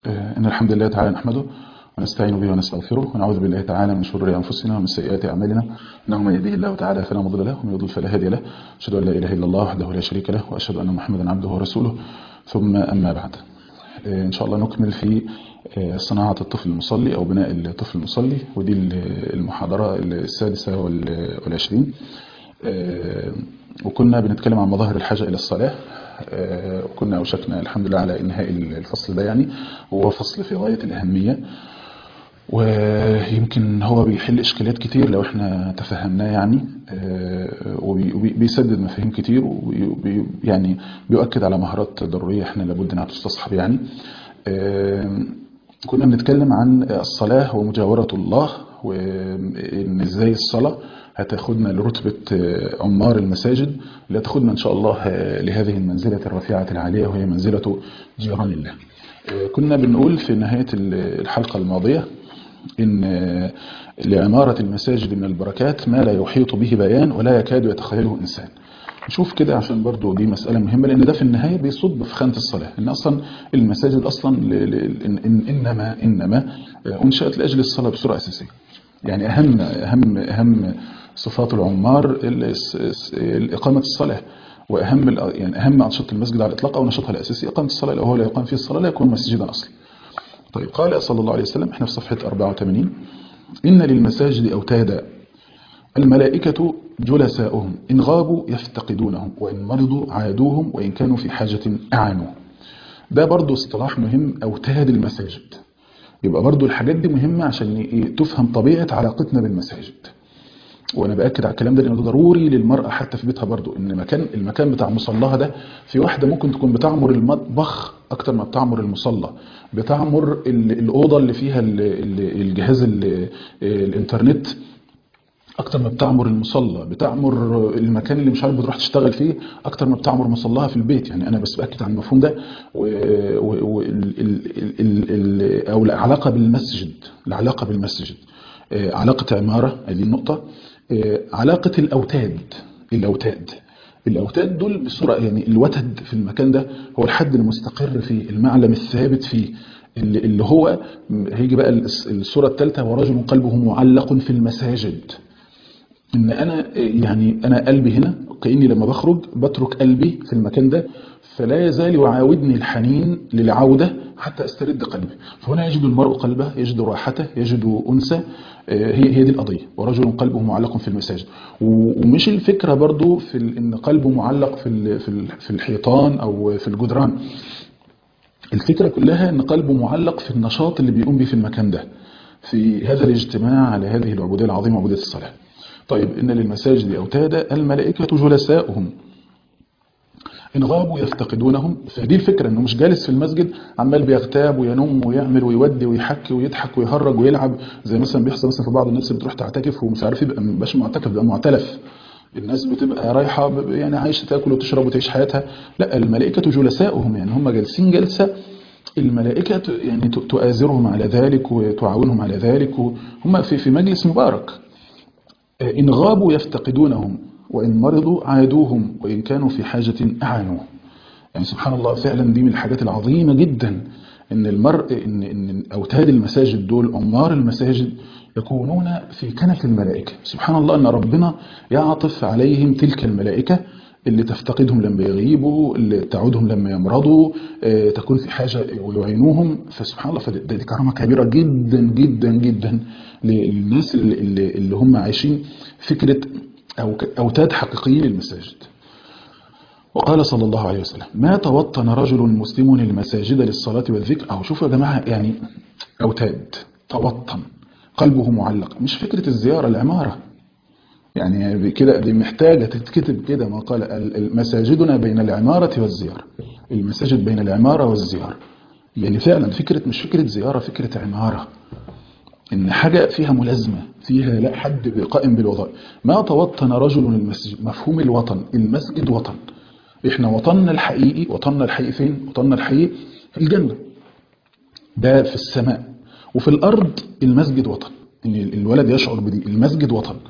إن الحمد لله تعالى نحمده ونستعين به ونستغفره ونعوذ بالله تعالى من شرور أنفسنا ومن سيئات أعمالنا إنه من يهده الله تعالى فلا مضل له ومن يضلل فلا هادي له أشهد أن لا إله إلا الله وحده لا شريك له وأشهد أن محمدا عبده ورسوله ثم أما بعد. إن شاء الله نكمل في صناعة الطفل المصلي أو بناء الطفل المصلي، ودي المحاضرة السادسة والعشرين. وكنا بنتكلم عن مظاهر الحاجة إلى الصلاة، وكنا أوشكنا الحمد لله على إنهاء الفصل ده، يعني هو فصل في غاية الأهمية، ويمكن هو بيحل إشكاليات كتير لو احنا تفهمناه يعني، وبيسدد مفاهيم كتير، يعني بيؤكد على مهارات ضرورية احنا لابد انها تستصحب يعني. كنا بنتكلم عن الصلاة ومجاورة الله، وإن ازاي الصلاة هتاخدنا لرتبة عمار المساجد، اللي هتاخدنا إن شاء الله لهذه المنزلة الرفيعة العالية، وهي منزلة جيران الله. كنا بنقول في نهاية الحلقة الماضية إن لعمارة المساجد من البركات ما لا يحيط به بيان ولا يكاد يتخيله إنسان. نشوف كده عشان برضو دي مسألة مهمة، لأن ده في النهاية بيصب في خانة الصلاة، إن أصلا المساجد أصلا إنما أنشأت لأجل الصلاة بصورة أساسية. يعني أهم صفات العمار إقامة الصلاة، وأهم يعني أهم أنشطة المسجد على الإطلاق أو نشاطها الأساسي إقامة الصلاة، لو هو لا يقام فيه الصلاة لا يكون مسجدا أصلا. طيب، قال صلى الله عليه وسلم، احنا في صفحة 84: إن للمساجد أوتادا الملائكة جلساؤهم إن غابوا يفتقدونهم وإن مرضوا عادوهم وإن كانوا في حاجة أعانوا. ده برضو اصطلاح مهم، أوتاد المساجد. يبقى برضو الحاجات دي مهمة عشان تفهم طبيعة علاقتنا بالمساجد. وانا باكد على الكلام ده لانه ضروري للمراه حتى في بيتها برضو، ان المكان بتاع مصلاها ده، في واحده ممكن تكون بتعمر المطبخ اكتر ما بتعمر المصلى، بتعمر الاوضه اللي فيها الجهاز الانترنت اكتر ما بتعمر المصلى، بتعمر المكان اللي مش عارف بتروح تشتغل فيه اكتر ما بتعمر مصلاها في البيت. يعني انا بس باكد على المفهوم ده، او العلاقه بالمسجد، علاقه عماره، هذه النقطه. علاقة الأوتاد دول بصورة، يعني الوتد في المكان ده هو الحد المستقر فيه، المعلم الثابت فيه، اللي هو هيجي بقى الصورة الثالثة: ورجل قلبه معلق في المساجد. ان انا قلبي هنا، كأني لما بخرج بترك قلبي في المكان ده، فلا يزال يعاودني الحنين للعودة حتى استرد قلبي. فهنا يجد المرء قلبه، يجد راحته، يجد أنسه. هي دي القضية، ورجل قلبه معلق في المساجد. ومش الفكرة برضو في ان قلبه معلق في الحيطان او في الجدران. الفكرة كلها ان قلبه معلق في النشاط اللي بيقوم به في المكان ده، في هذا الاجتماع على هذه العبودية العظيمة، عبودية الصلاة. طيب، إن للمساجد أوتادا الملائكة جلساؤهم إن غابوا يفتقدونهم. فدي الفكرة، إنه مش جالس في المسجد عمال بيغتاب وينم ويعمل ويودي ويحكي ويضحك ويهرج ويلعب، زي مثلا بيحصل مثلا في بعض الناس اللي بتروح تعتكف ومش عارف، يبقى مبقاش معتكف، بقى معتلف. الناس بتبقى رايحة يعني عايشة تاكل وتشرب وتعيش حياتها. لا، الملائكة جلساؤهم، يعني هم جالسين جلسة. الملائكة يعني تؤازرهم على ذلك وتعاونهم على ذلك، وهم في مجلس مبارك. إن غابوا يفتقدونهم وإن مرضوا عادوهم وإن كانوا في حاجة أعانوا. يعني سبحان الله، فعلا دي من الحاجات العظيمة جدا، إن المرء إن أوتاد المساجد دول، عمار المساجد، يكونون في كنف الملائكة. سبحان الله، أن ربنا يعطف عليهم تلك الملائكة اللي تفتقدهم لما يغيبوا، اللي تعودهم لما يمرضوا، تكون في حاجة ويعينوهم. فسبحان الله، فدي كرامة كبيرة جدا جدا جدا للناس اللي هم عايشين فكرة أوتاد حقيقيين للمساجد. وقال صلى الله عليه وسلم: ما توطن رجل مسلم المساجد للصلاة والذكر. أو شوفوا يا جماعة، يعني أوتاد، توطن، قلبه معلق، مش فكرة الزيارة، العمارة. يعني كده دي محتاجة تتكتب كده، ما قال: مساجدنا بين العمارة والزيارة. المساجد بين العمارة والزيارة، يعني فعلا مش فكرة زيارة، فكرة عمارة، إن حاجة فيها ملازمة، فيها لا حد قائم بالوظائف. ما توطن رجل المسجد، مفهوم الوطن، المسجد وطن. إحنا وطننا الحقيقي فين؟ وطننا الحقيقي في الجنة، ده في السماء. وفي الأرض المسجد وطن، إن الولد يشعر بدي، المسجد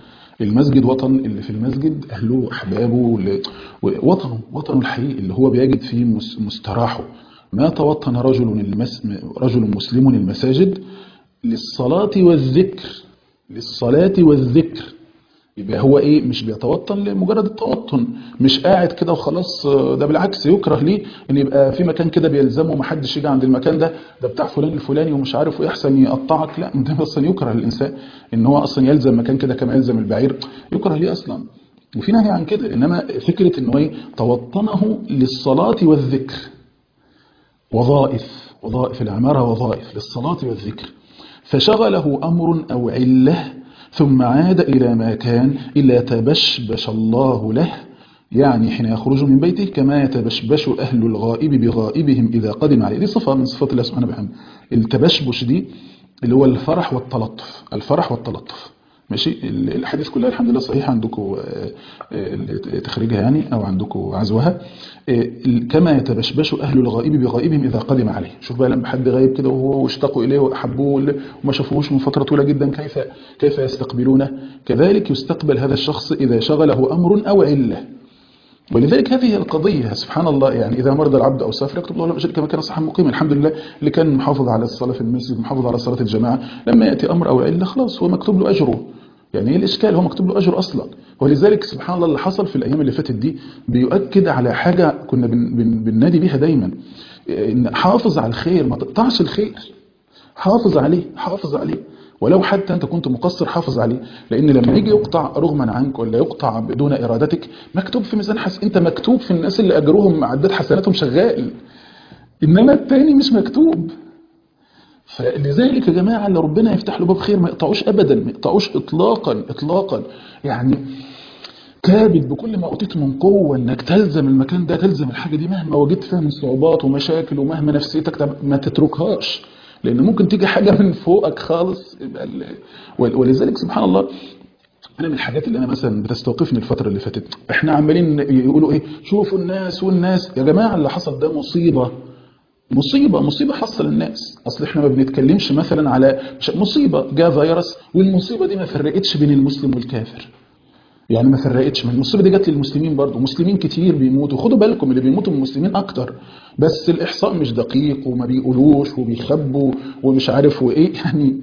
وطن اللي في المسجد أهله أحبابه، وطنه الحقيقي اللي هو بيجد فيه مستراحه، ما توطن رجل مسلم المساجد للصلاة والذكر، للصلاة والذكر. يبقى هو ايه؟ مش بيتوطن لمجرد التوطن، مش قاعد كده وخلاص. ده بالعكس يكره ليه ان يبقى في مكان كده بيلزمه ومحدش يجي عند المكان ده، ده بتاع فلان الفلاني ومش عارف ويحسن يقطعك. لا، ده اصلا يكره للانسان ان هو اصلا يلزم مكان كده كما يلزم البعير، يكره ليه اصلا. وفي نهي عن كده. انما فكره انه ايه؟ توطنه للصلاه والذكر. وظائف العمارة، وظائف للصلاة والذكر. فشغله أمر أو علة ثم عاد إلى ما كان إلا تبشبش الله له، يعني حين يخرج من بيته كما يتبشبش أهل الغائب بغائبهم إذا قدم عليه. دي صفة من صفات الله سبحانه وتعالى. التبشبش دي اللي هو الفرح والتلطف، الفرح والتلطف. ماشي. الحديث كلها الحمد لله صحيح عندكم تخريجها يعني، او عندكم عزوها. كما يتبشبش اهل الغائب بغائبهم اذا قدم عليه. شوف بقى لما حد غايب كده وهو واشتاقوا اليه واحبوه وما شافوهوش من فتره طويله جدا، كيف يستقبلونه؟ كذلك يستقبل هذا الشخص اذا شغله امر او عله. ولذلك هذه القضية سبحان الله، يعني إذا مرض العبد أو سافر يكتب الله له أجر كما كان صحيحا مقيما. الحمد لله اللي كان محافظ على الصلاة في المسجد، محافظ على صلاة الجماعة، لما يأتي أمر أو علة خلاص هو مكتوب له أجره. يعني إيه الإشكال؟ هو مكتوب له أجر أصلا. ولذلك سبحان الله اللي حصل في الأيام اللي فاتت دي بيؤكد على حاجة كنا بننادي بيها دايما، إن حافظ على الخير، ما تقطعش الخير، حافظ عليه، حافظ عليه. ولو حتى أنت كنت مقصر حافظ عليه، لأن لما يجي يقطع رغما عنك ولا يقطع بدون إرادتك مكتوب في ميزان أنت مكتوب في الناس اللي أجرهم عداد حسناتهم شغال، إنما التاني مش مكتوب. فلذلك يا جماعة اللي ربنا يفتح له باب خير ما يقطعوش أبدا، ما يقطعوش إطلاقا إطلاقا. يعني كابد بكل ما أوتيت من قوة إنك تلزم المكان ده، تلزم الحاجة دي مهما وجدت فيها من صعوبات ومشاكل ومهما نفسيتك ما تتركهاش، لأن ممكن تيجي حاجة من فوقك خالص. ولذلك سبحان الله أنا من الحاجات اللي أنا مثلا بتستوقفني الفترة اللي فاتت، إحنا عمالين يقولوا إيه؟ شوفوا الناس والناس. يا جماعة اللي حصل ده مصيبة، مصيبة حصل الناس. أصل إحنا ما بنتكلمش مثلا على مصيبة جاء فيروس، والمصيبة دي ما فرقتش بين المسلم والكافر. يعني ما فرقتش، من المصيبه دي جت للمسلمين برضه، مسلمين كتير بيموتوا. خدوا بالكم اللي بيموتوا من المسلمين اكتر، بس الاحصاء مش دقيق وما بيقولوش وبيخبوا ومش عارف وايه يعني.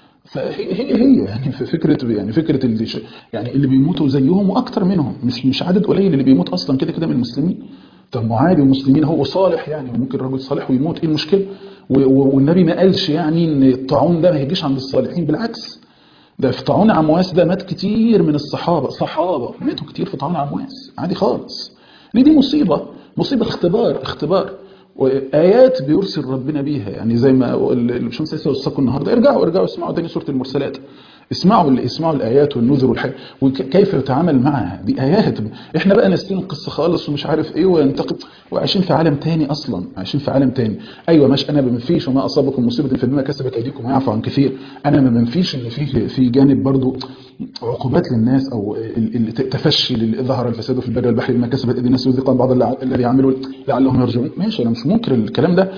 فهي يعني في فكره، يعني فكره اللي يعني اللي بيموتوا زيهم واكتر منهم، مش عدد قليل اللي بيموت اصلا كده كده من المسلمين. طب ما عادي المسلمين هو صالح يعني، ممكن رجل صالح ويموت، ايه المشكله؟ والنبي ما قالش يعني ان الطاعون ده ما هيجيش عند الصالحين، بالعكس ده في طاعون عمواس ده مات كتير من الصحابة، صحابة ماتوا كتير في طاعون عمواس عادي خالص. ليه؟ دي مصيبة اختبار وآيات بيرسل ربنا بيها. يعني زي ما الشمس لسه وصاكم النهارده، ارجعوا اسمعوا تاني سورة المرسلات، اسمعوا الآيات والنذر والحاجة وكيف يتعامل معها. دي آيات. احنا بقى ناسيين القصة خالص ومش عارف ايه وينتقد، وعايشين في عالم تاني اصلا، عايشين في عالم تاني. ايوه ماشي، انا ما بنفيش وما اصابكم مصيبة فبما كسبت ايديكم ويعفو عن كثير. انا ما بنفيش ان في جانب برضو عقوبات للناس، او تفشي ظهر الفساد في البر والبحر بما كسبت ايدي الناس وذيقا بعض الذي عملوا لعلهم يرجعون. ماشي، انا مش منكر الكلام ده،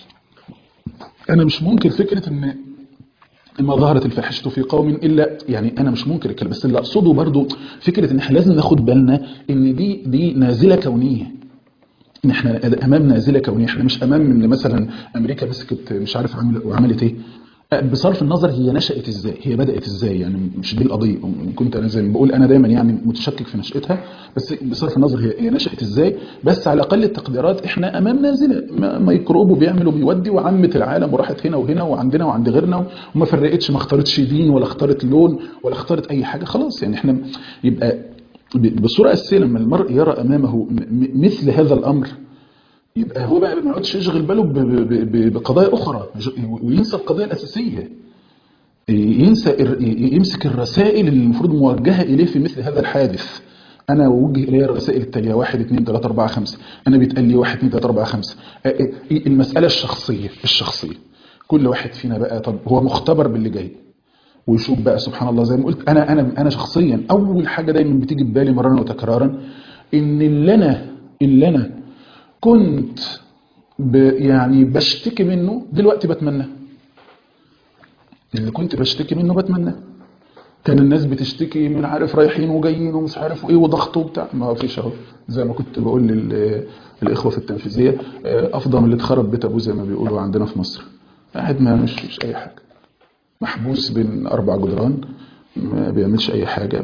انا مش منكر فكرة ان ما ظهرت الفاحشة في قوم إلا، يعني أنا مش منكر الكلام، بس اللي أقصده برضو فكرة إن إحنا لازم ناخد بالنا إن دي نازلة كونية، إن إحنا أمام نازلة كونية. إحنا مش أمام إن مثلا أمريكا مسكت مش عارف وعملت إيه. بصرف النظر هي نشأت ازاي، هي بدأت ازاي، يعني مش دي القضية. كنت انا زي ما بقول انا دايما يعني متشكك في نشأتها، بس بصرف النظر هي نشأت ازاي. بس على اقل التقديرات احنا امام نازلة ميكروب وبيعمل وبيودي وعمت العالم وراحت هنا وهنا وعندنا وعند غيرنا، وما فرقتش، ما اختارتش دين ولا اختارت لون ولا اختارت اي حاجة خلاص. يعني احنا يبقى بصورة أساسية لما المرء يرى امامه مثل هذا الامر، يبقى هو بقى ما يقعدش يشغل باله بقضايا اخرى وينسى القضيه الاساسيه، يمسك الرسائل اللي المفروض موجهه اليه في مثل هذا الحادث. انا وجه الي الرسائل التاليه 1 2 3 4 5، انا بيتقال لي 1 2 3 4 5. المساله الشخصيه كل واحد فينا بقى طب هو مختبر باللي جاي، ويشوف بقى سبحان الله. زي ما قلت انا شخصيا اول حاجه دايما بتيجي في بالي مرارا وتكرارا ان اللي انا كنت يعني بشتكي منه دلوقتي بتمناه، اللي كنت بشتكي منه بتمناه. كان الناس بتشتكي من عارف رايحين وجايين ومش عارف ايه وضغط وبتاع، ما فيش اهو. زي ما كنت بقول للاخوه في التنفيذيه، افضل من اللي اتخرب بيت ابوه زي ما بيقولوا عندنا في مصر. قاعد ما مش اي حاجه، محبوس بين 4 جدران، ما بيعملش اي حاجه.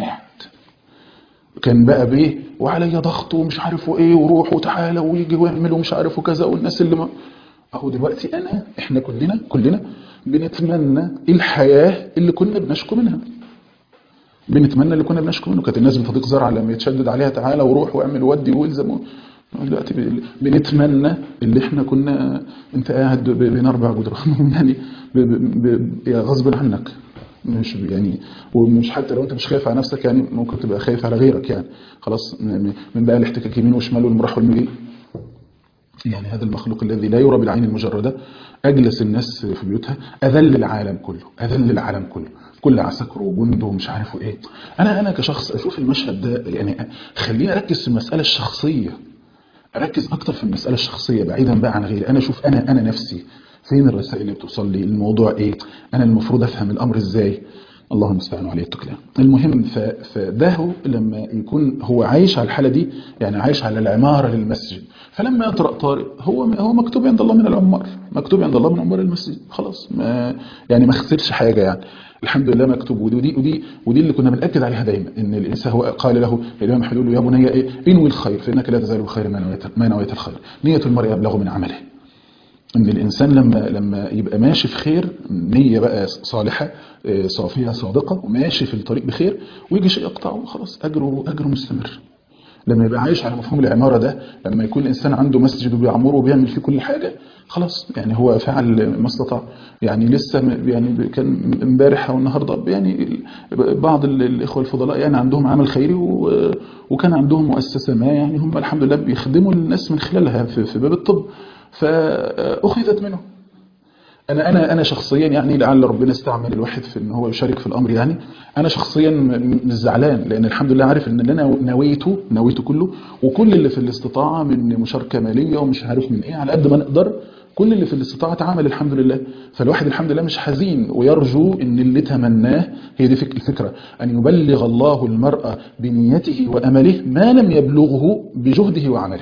كان بقى بيه وعليا ضغط ومش عارف ايه وروح وتعالى ويجي ويعمل ومش عارف وكذا، والناس اللي ما اهو دلوقتي احنا كلنا بنتمنى الحياه اللي كنا بنشكو منها. بنتمنى اللي كنا بنشكو منه. كانت الناس بتضيق زرع لما يتشدد عليها تعالى وروح واعمل ودي والزم. دلوقتي بنتمنى اللي احنا كنا انت قاعد بين 4 جدران يعني غصب عنك، مش يعني، ومش حتى لو انت مش خايف على نفسك يعني ممكن تبقى خايف على غيرك يعني. خلاص من بقى الاحتكاك يمين وشمال والمراح والمجي. يعني هذا المخلوق الذي لا يرى بالعين المجردة أجلس الناس في بيوتها، أذل العالم كله، أذل العالم كله، كل عسكر وجنده ومش عارف ايه. أنا كشخص أشوف المشهد ده يعني خليني أركز في المسألة الشخصية، أركز أكتر في المسألة الشخصية بعيدا بقى عن غيري. أنا أشوف أنا نفسي فين الرسائل اللي بتوصل لي، الموضوع إيه، أنا المفروض أفهم الأمر إزاي. الله المستعان عليه التكلام. المهم فده هو لما يكون هو عايش على الحالة دي، يعني عايش على العمارة للمسجد، فلما يطرأ طارئ هو مكتوب عند الله من العمار، مكتوب عند الله من عمار المسجد، خلاص ما يعني ما خسرش حاجة يعني. الحمد لله مكتوب. ودي اللي كنا بنأكد عليها دايما، ان الانسان هو قال له الامام احمد يقول له يا بني ايه انوي الخير فانك لا تزال بخير ما نويت الخير. نية المرء ابلغ من عمله. ان الانسان لما يبقى ماشي في خير، نيه بقى صالحه صافيه صادقه وماشي في الطريق بخير، ويجي شيء يقطعه خلاص اجره مستمر. لما يبقى عايش على مفهوم العماره ده، لما يكون الانسان عنده مسجد وبيعمره وبيعمل فيه كل حاجه، خلاص يعني هو فعل ما استطاع. يعني لسه يعني كان امبارح او النهارده يعني بعض الاخوه الفضلاء يعني عندهم عمل خيري وكان عندهم مؤسسه ما، يعني هم الحمد لله بيخدموا الناس من خلالها في باب الطب، فأخذت منه. أنا شخصيا يعني لعل ربنا استعمل الواحد في إن هو يشارك في الأمر يعني. أنا شخصيا مش زعلان، لأن الحمد لله عارف إن اللي أنا نويته كله، وكل اللي في الاستطاعة من مشاركة مالية ومش عارف من إيه على قد ما نقدر، كل اللي في الاستطاعة اتعمل الحمد لله. فالواحد الحمد لله مش حزين، ويرجو إن اللي تمناه هي دي الفكرة، أن يبلغ الله المرء بنيته وأمله ما لم يبلغه بجهده وعمله.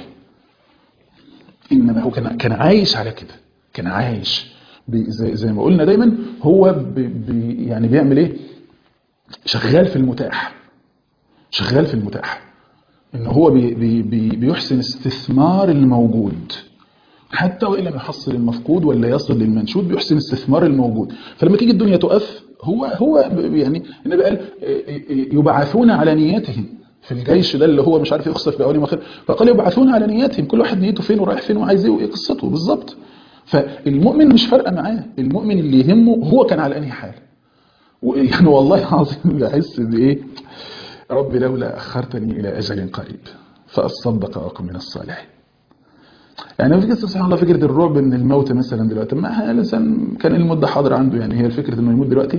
إنما هو كان عايش على كده، كان عايش زي ما قلنا دايما، هو يعني بيعمل ايه، شغال في المتاح، شغال في المتاح، ان هو بيحسن استثمار الموجود حتى وإن لم يحصل المفقود ولا يصل للمنشود، بيحسن استثمار الموجود. فلما تيجي الدنيا تقف هو يعني النبي قال يبعثون على نياتهم في الجيش ده اللي هو مش عارف يخسف بأولي ما خير، فقال يبعثون على نياتهم، كل واحد نيته فين ورايح فين وعايز ايه وايه قصته بالظبط. فالمؤمن مش فارقه معاه، المؤمن اللي يهمه هو كان على انهي حال. ويعني والله العظيم بحس بايه، رب لولا اخرتني الى اجل قريب فاصدق واكن من الصالحين. يعني فكره سبحان الله، فكره الرعب من الموت مثلا دلوقتي، ما الانسان كان المده حاضره عنده، يعني هي الفكره انه يموت دلوقتي،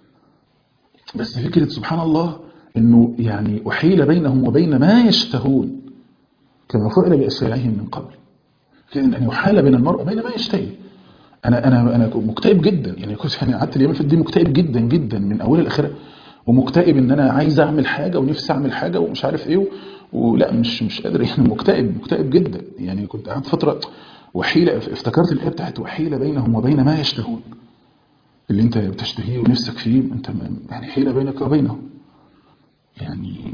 بس فكره سبحان الله انه يعني احيل بينهم وبين ما يشتهون كما فعل باشياعهم من قبل. كان ان يحال بين المرء وبين ما يشتهي. انا مكتئب جدا، يعني كنت يعني قعدت اليوم في الدين مكتئب جدا جدا من اولها لاخرها، ومكتئب ان انا عايز اعمل حاجه ونفسي اعمل حاجه ومش عارف ايه ولا مش قادر، يعني مكتئب جدا. يعني كنت قعدت فتره وحيله، افتكرت الايه بتاعت وحيله بينهم وبين ما يشتهون، اللي انت بتشتهيه ونفسك فيه انت يعني حيله بينك وبينه. يعني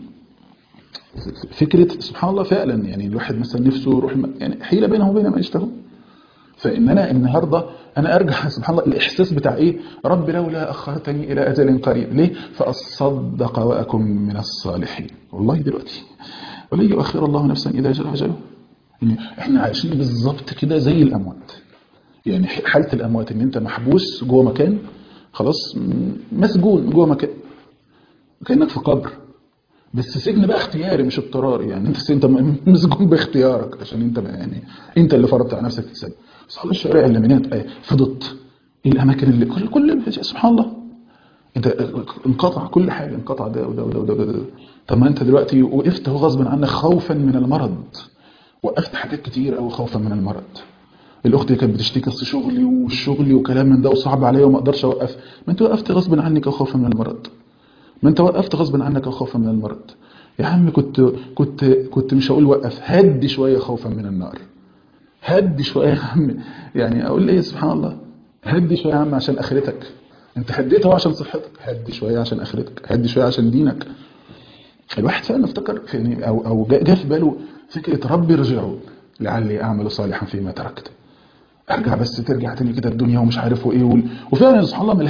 فكره سبحان الله فعلا، يعني الواحد مثلا نفسه يروح يعني حيله بينه وبين ما يشتهون. فان انا النهارده انا ارجع سبحان الله الاحساس بتاع ايه، رب لولا اخرتني الى اجل قريب، ليه فاصدق واكن من الصالحين. والله دلوقتي ولن يؤخر الله نفسا اذا جاء اجله. يعني احنا عايشين بالظبط كده زي الاموات، يعني حاله الاموات ان انت محبوس جوه مكان، خلاص مسجون جوه مكان كانك في قبر، بس سجن بقى اختياري مش اضطراري، يعني انت مسجون باختيارك عشان انت يعني انت اللي فرضت على نفسك تسجن. صار الشوارع اللي فضت، الاماكن اللي كل سبحان الله انت انقطع كل حاجه، انقطع ده وده وده وده, وده. طب ما انت دلوقتي وقفت هو غصب عنك خوفا من المرض، وقفت حاجات كتير قوي خوفا من المرض. الاخت اللي كانت بتشتكي اصل شغلي وكلام من ده وصعب عليا وما اقدرش اوقف، ما انت وقفت غصب عنك خوفا من المرض. ما انت وقفت غصبا عنك خوفا من المرض. يا عم كنت مش هقول وقف، هدي شويه خوفا من النار. هدي شويه يا عم. يعني اقول ايه سبحان الله، هدي شويه يا عم عشان اخرتك. انت هديت اهو عشان صحتك، هدي شويه عشان اخرتك، هدي شويه عشان دينك. الواحد فعلا افتكر يعني او جاء في باله فكره ربي ارجعون لعلي اعمل صالحا فيما تركت. ارجع بس ترجع تاني كده الدنيا ومش عارف ايه وفعلا سبحان الله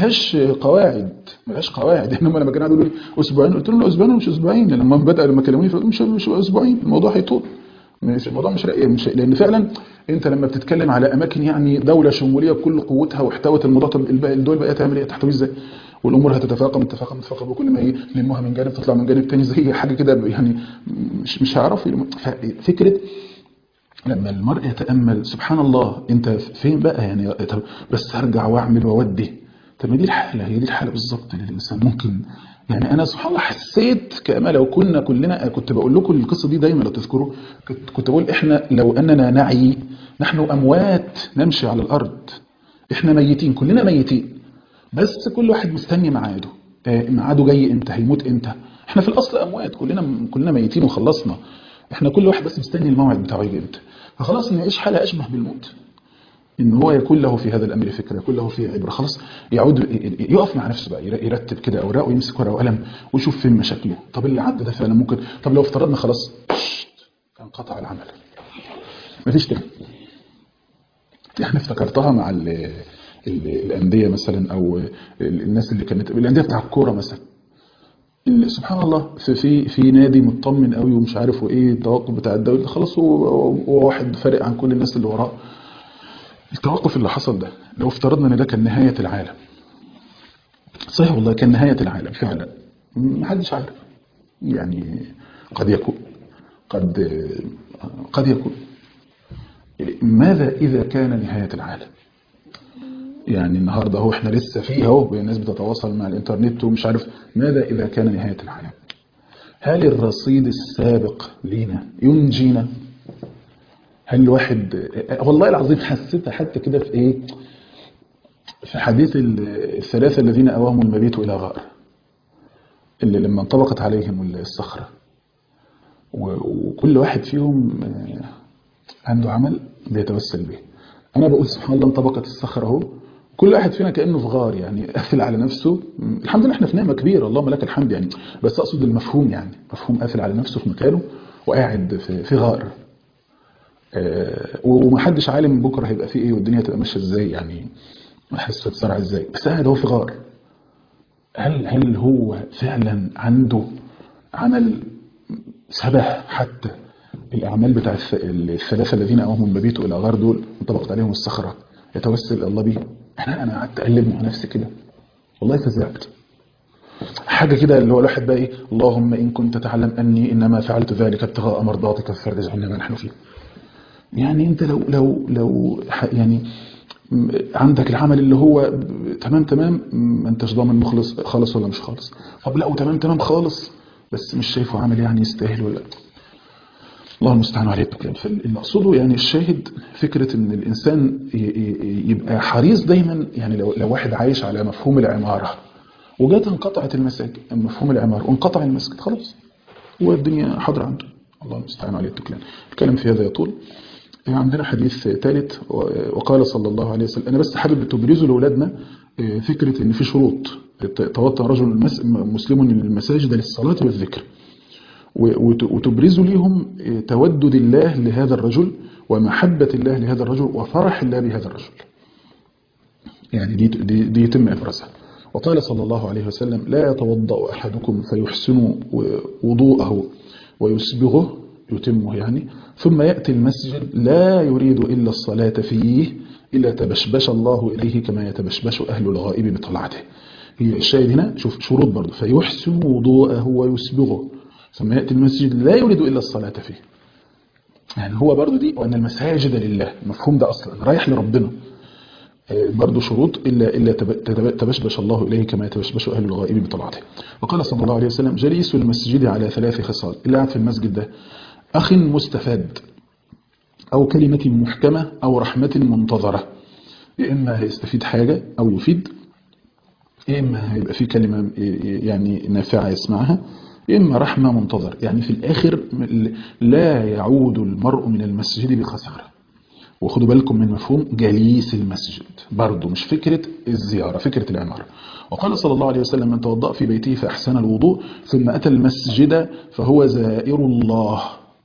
ملهاش قواعد. يعني هم لما كانوا يقولوا لي اسبوعين، قلت لهم اسبوعين مش اسبوعين. لما كلموني مش اسبوعين، الموضوع هيطول. مش الموضوع مش لان فعلا انت لما بتتكلم على اماكن يعني دوله شموليه بكل قوتها واحتوت الموضوع، طب الدول بقى تعمل ايه، تحتوي ازاي؟ والامور هتتفاقم وكل ما يلموها من جانب تطلع من جانب تاني زي حاجه كده يعني. مش هيعرفوا فكره لما المرء يتامل سبحان الله انت فين بقى يعني. طب بس هرجع واعمل واودي. طب ما دي الحاله، هي دي الحاله بالظبط اللي الانسان ممكن يعني. انا سبحان الله حسيت كما لو كنا كلنا، كنت بقول لكم القصه دي دايما لو تذكروا، كنت بقول احنا لو اننا نعي نحن اموات نمشي على الارض. احنا ميتين، كلنا ميتين، بس كل واحد مستني ميعاده. ميعاده جاي امتى، هيموت امتى. احنا في الاصل اموات، كلنا ميتين وخلصنا. احنا كل واحد بس مستني الموعد بتاعه يجي امتى. فخلاص نعيش حاله اشبه بالموت، ان هو يكون له في هذا الامر فكره، يكون له فيه عبره. خلاص يعود يقف مع نفسه بقى، يرتب كده اوراقه ويمسك ورقه وقلم ويشوف فين مشاكله. طب اللي عدى ده فعلا ممكن، طب لو افترضنا خلاص انقطع العمل، مفيش كده. احنا افتكرتها مع الانديه مثلا، او الناس اللي كانت الانديه بتاع الكوره مثلا، سبحان الله في نادي مطمن قوي ومش عارف وايه التوقف بتاع الدوري خلاص، هو واحد فارق عن كل الناس اللي وراه. التوقف اللي حصل ده لو افترضنا ان ده كان نهايه العالم، صحيح والله كان نهايه العالم فعلا، محدش عارف يعني. قد يكون، قد قد يكون. ماذا اذا كان نهايه العالم؟ يعني النهارده هو احنا لسه فيه اهو، الناس بتتواصل مع الانترنت ومش عارف. ماذا اذا كان نهايه العالم؟ هل الرصيد السابق لينا ينجينا؟ هل الواحد والله العظيم حسيتها حتى كده في ايه، في حديث الثلاثه الذين اوهم المبيت الى غار، اللي لما انطبقت عليهم الصخره وكل واحد فيهم عنده عمل بيتوسل به. انا بقول سبحان الله انطبقت الصخره اهو، كل واحد فينا كانه في غار يعني، قافل على نفسه. الحمد لله احنا في نعمه كبيره، اللهم لك الحمد يعني. بس اقصد المفهوم يعني، مفهوم قافل على نفسه في مكانه وقاعد في غار. ومحدش عالم بكره هيبقى فيه ايه والدنيا هتبقى ماشيه ازاي يعني، محدش هتسرع ازاي، بس قاعد هو في غار. هل هو فعلا عنده عمل سبح حتى الأعمال بتاع الثلاثة الذين أوهم المبيت إلى غار دول انطبقت عليهم الصخرة يتوسل إلى الله بهم؟ أنا قعدت أقلب مع نفسي كده والله فزعت. حاجة كده اللي هو الواحد بقى إيه، اللهم إن كنت تعلم أني إنما فعلت ذلك ابتغاء مرضاتك ففرج عنا ما نحن فيه. يعني أنت لو يعني عندك العمل اللي هو تمام، ما انتش ضامن مخلص خالص ولا مش خالص. طب لا وتمام خالص بس مش شايفه عمل يعني يستاهل ولا. الله المستعان عليه التكلم. فاللي اقصده يعني الشاهد فكره ان الانسان يبقى حريص دايما يعني. لو واحد عايش على مفهوم العماره وجات انقطعت المساجد، مفهوم العماره وانقطع المسجد خلاص، هو الدنيا حاضره عنده. الله المستعان عليه التكلم. الكلام في هذا يطول. عندنا حديث ثالث وقال صلى الله عليه وسلم، انا بس حابب تبرزوا لاولادنا فكره ان في شروط توطأ رجل مسلم المساجد للصلاه والذكر، وتبرزوا ليهم تودد الله لهذا الرجل ومحبة الله لهذا الرجل وفرح الله بهذا الرجل. يعني دي يتم إبرازها. وقال صلى الله عليه وسلم لا يتوضأ أحدكم فيحسن وضوءه ويسبغه يتمه يعني، ثم يأتي المسجد لا يريد إلا الصلاة فيه إلا تبشبش الله إليه كما يتبشبش أهل الغائب بطلعته. هي الشاهد هنا شوف شروط برضه، فيحسن وضوءه ويسبغه ثم يأتي المسجد لا يريد إلا الصلاة فيه. يعني هو برضو دي، وأن المساجد لله، المفهوم ده أصلا رايح لربنا. برضو شروط إلا تبشبش الله إليه كما يتبشبش أهل الغائب بطلعته. وقال صلى الله عليه وسلم جليس المسجد على 3 خصال، اللي قاعد في المسجد ده أخ مستفاد أو كلمة محكمة أو رحمة منتظرة. يا إما هيستفيد حاجة أو يفيد، يا إما هيبقى في كلمة يعني نافعة يسمعها، يا إما رحمة منتظر. يعني في الآخر لا يعود المرء من المسجد بخسارة. وخدوا بالكم من مفهوم جليس المسجد برضه، مش فكرة الزيارة، فكرة العمارة. وقال صلى الله عليه وسلم: من توضأ في بيته فأحسن الوضوء ثم أتى المسجد فهو زائر الله،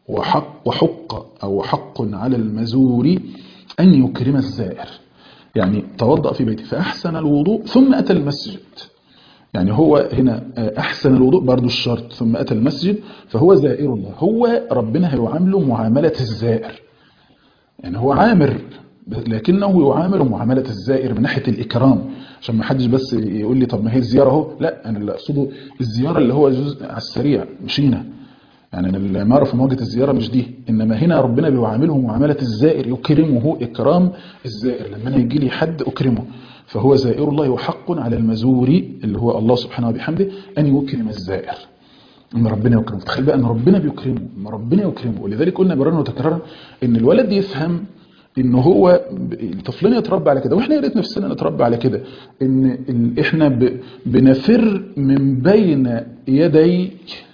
وحق على المزور أن يكرم الزائر. يعني توضأ في بيته فأحسن الوضوء ثم أتى المسجد، يعني هو هنا أحسن الوضوء برضو الشرط، ثم أتى المسجد فهو زائر الله، هو ربنا هيعامله معاملة الزائر. يعني هو عامر لكنه يعامل معاملة الزائر من ناحية الإكرام، عشان ما حدش بس يقول لي طب ما هي الزيارة اهو، لا أنا اللي أقصده الزيارة اللي هو جزء على السريع مشينا، يعني أنا العمارة في مواجهة الزيارة مش دي، إنما هنا ربنا بيعامله معاملة الزائر، يكرمه إكرام الزائر. لما أنا يجي لي حد أكرمه، فهو زائر الله، وحق على المزور اللي هو الله سبحانه وبحمده أن يكرم الزائر، ان ربنا يكرمه. تخيل بقى ان ربنا بيكرمه، ان ربنا يكرمه. ولذلك قلنا مرارا وتكرارا ان الولد يفهم ان هو طفلنا يتربى على كده، واحنا يا ريت نفسنا نتربى على كده، ان احنا بنفر من بين يدي